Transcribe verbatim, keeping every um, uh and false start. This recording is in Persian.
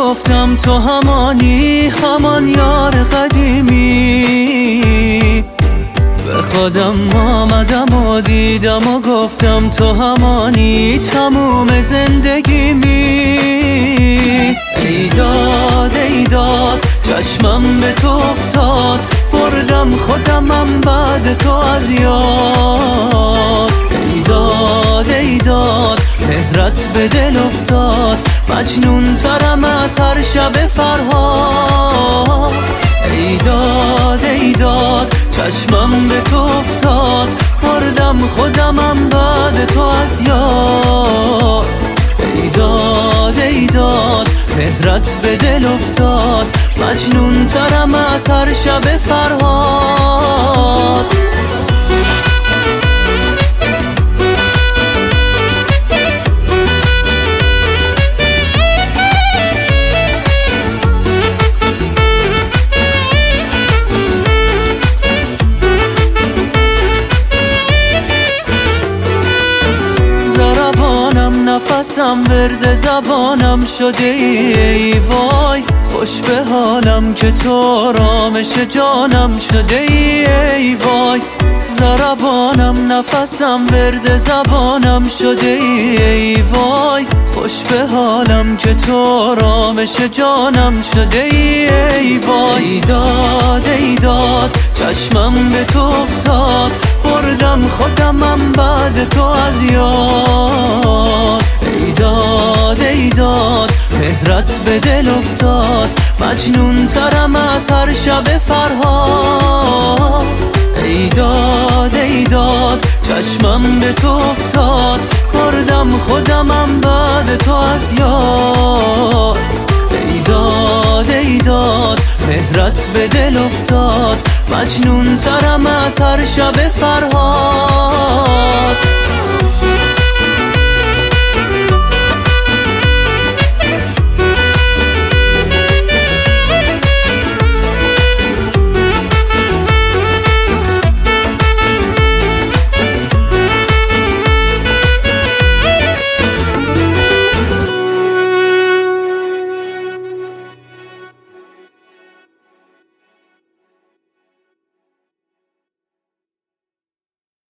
گفتم تو همانی، همان یار قدیمی. به خودم آمدم و دیدم و گفتم تو همانی، تموم زندگیمی. ای داد ای داد چشمم به تو افتاد، بردم خودمم بعد تو از یاد. ای داد ای داد مهرت به دل افتاد، مجنون ترم از هر شب فرهاد. ای داد ای داد چشمم به تو افتاد، بردم خودمم بعد تو از یاد. ای داد ای داد مهرت به دل افتاد، مجنون ترم از هر شب فرهاد. نفسم ورد زبانم شده ای وای، خوش به حالم که تو رامش جانم شده ای وای. ضربانم نفسم ورد زبانم شده ای وای، خوش به حالم که تو رامش جانم شده ای وای. ای داد ای داد چشمم به تو افتاد، بردم خودمم بعد تو از یاد. ای داد ای داد مهرت به دل افتاد، مجنون ترم از هر شب فرهاد. ای داد ای داد چشمم به تو افتاد، بردم خودمم بعد تو از یاد. ای داد ای داد مهرت به دل افتاد، مجنون ترم از هر شب فرهاد.